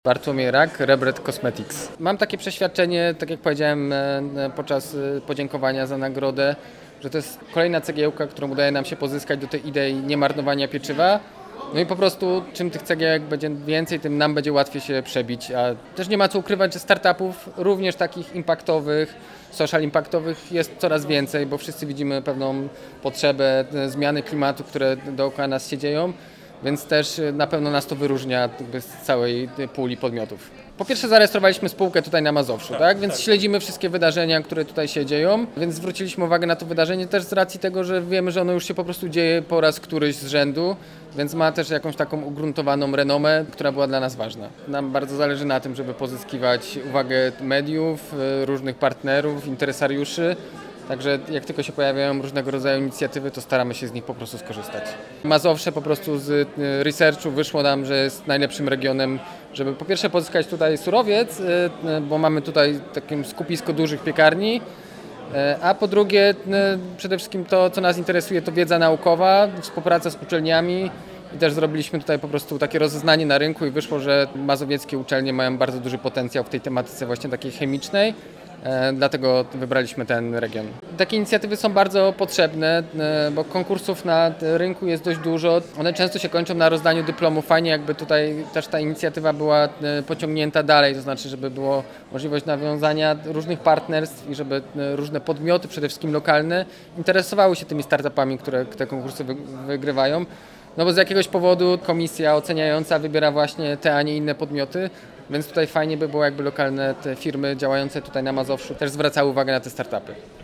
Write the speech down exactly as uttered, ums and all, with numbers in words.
Bartłomiej Rak, Rebred Cosmetics. Mam takie przeświadczenie, tak jak powiedziałem podczas podziękowania za nagrodę, że to jest kolejna cegiełka, którą udaje nam się pozyskać do tej idei niemarnowania pieczywa. No i po prostu czym tych cegiełek będzie więcej, tym nam będzie łatwiej się przebić. A też nie ma co ukrywać, że startupów, również takich impaktowych, social impaktowych jest coraz więcej, bo wszyscy widzimy pewną potrzebę zmiany klimatu, które dookoła nas się dzieją. Więc też na pewno nas to wyróżnia z całej puli podmiotów. Po pierwsze zarejestrowaliśmy spółkę tutaj na Mazowszu, tak? Więc śledzimy wszystkie wydarzenia, które tutaj się dzieją, więc zwróciliśmy uwagę na to wydarzenie też z racji tego, że wiemy, że ono już się po prostu dzieje po raz któryś z rzędu, więc ma też jakąś taką ugruntowaną renomę, która była dla nas ważna. Nam bardzo zależy na tym, żeby pozyskiwać uwagę mediów, różnych partnerów, interesariuszy. Także jak tylko się pojawiają różnego rodzaju inicjatywy, to staramy się z nich po prostu skorzystać. Mazowsze po prostu z researchu wyszło nam, że jest najlepszym regionem, żeby po pierwsze pozyskać tutaj surowiec, bo mamy tutaj takie skupisko dużych piekarni, a po drugie przede wszystkim to, co nas interesuje, to wiedza naukowa, współpraca z uczelniami i też zrobiliśmy tutaj po prostu takie rozeznanie na rynku i wyszło, że mazowieckie uczelnie mają bardzo duży potencjał w tej tematyce właśnie takiej chemicznej. Dlatego wybraliśmy ten region. Takie inicjatywy są bardzo potrzebne, bo konkursów na rynku jest dość dużo. One często się kończą na rozdaniu dyplomów. Fajnie jakby tutaj też ta inicjatywa była pociągnięta dalej, to znaczy, żeby było możliwość nawiązania różnych partnerstw i żeby różne podmioty, przede wszystkim lokalne, interesowały się tymi startupami, które te konkursy wygrywają. No bo z jakiegoś powodu komisja oceniająca wybiera właśnie te, a nie inne podmioty, więc tutaj fajnie by było, jakby lokalne te firmy działające tutaj na Mazowszu też zwracały uwagę na te startupy.